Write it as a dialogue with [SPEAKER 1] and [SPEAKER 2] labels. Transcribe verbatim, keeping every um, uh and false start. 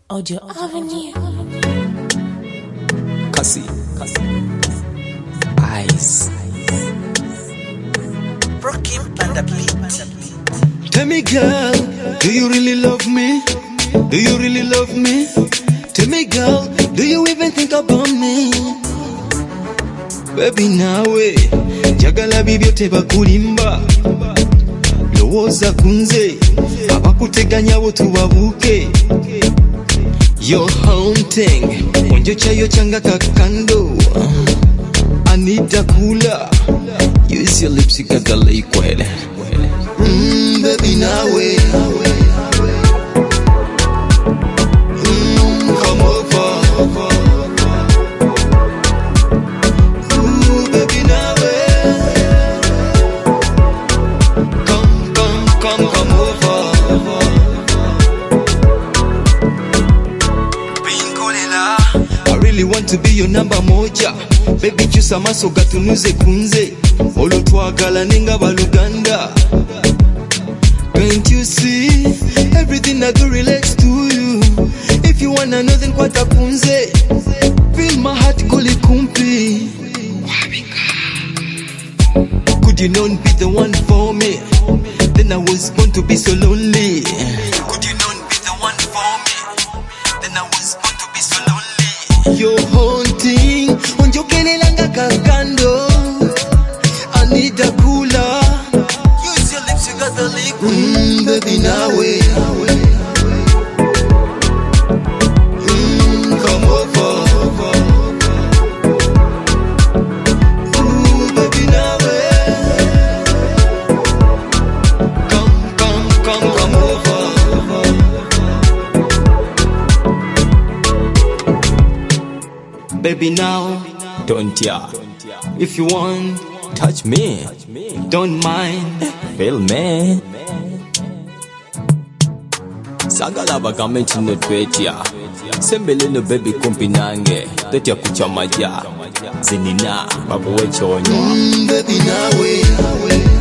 [SPEAKER 1] Audio Avenue.
[SPEAKER 2] Cassie, Eyes.
[SPEAKER 3] Brooklyn Panda Beat.
[SPEAKER 4] Tell me, girl, do you really love me? Do you really love me? Tell me, girl, do you even think about me? Baby, nawe jagala bibyote bakulimba lowoza kunze abakuteganya bo tubabuke. You're haunting onjocha yo changa kakando. I need a cooler. Use your lips, you got the liquid. Mmm, baby, nawe Mmm, come over. Ooh, baby, nawe Come, come, come, come over. I really want to be your number moja. Baby, chusa maso gatunuze kunze olo twagala ninga baluganda. Can't you see everything I do relates to you? If you wanna know then kwata kunze. Feel my heart kuli kumpi. Could you not be the one for me? Then I was born to be so lonely. Could you not be the one for me? Then I was born to be so lonely. You're haunting onjokelelanga kakando. I need a cooler. Use your lips, you got the liquid. Mmm, baby, nawe Mmm, come over. Ooh, baby, nawe Come, come, come, come over. Baby, now
[SPEAKER 2] Don't ya?
[SPEAKER 4] if you want,
[SPEAKER 2] Touch me.
[SPEAKER 4] don't mind.
[SPEAKER 2] Feel me. Sagala bagame chino twetia. Sembele no baby kumpi nange. Tetia kuchamaja. Zinina babu wecho onyo.
[SPEAKER 4] Mmm, baby, nawe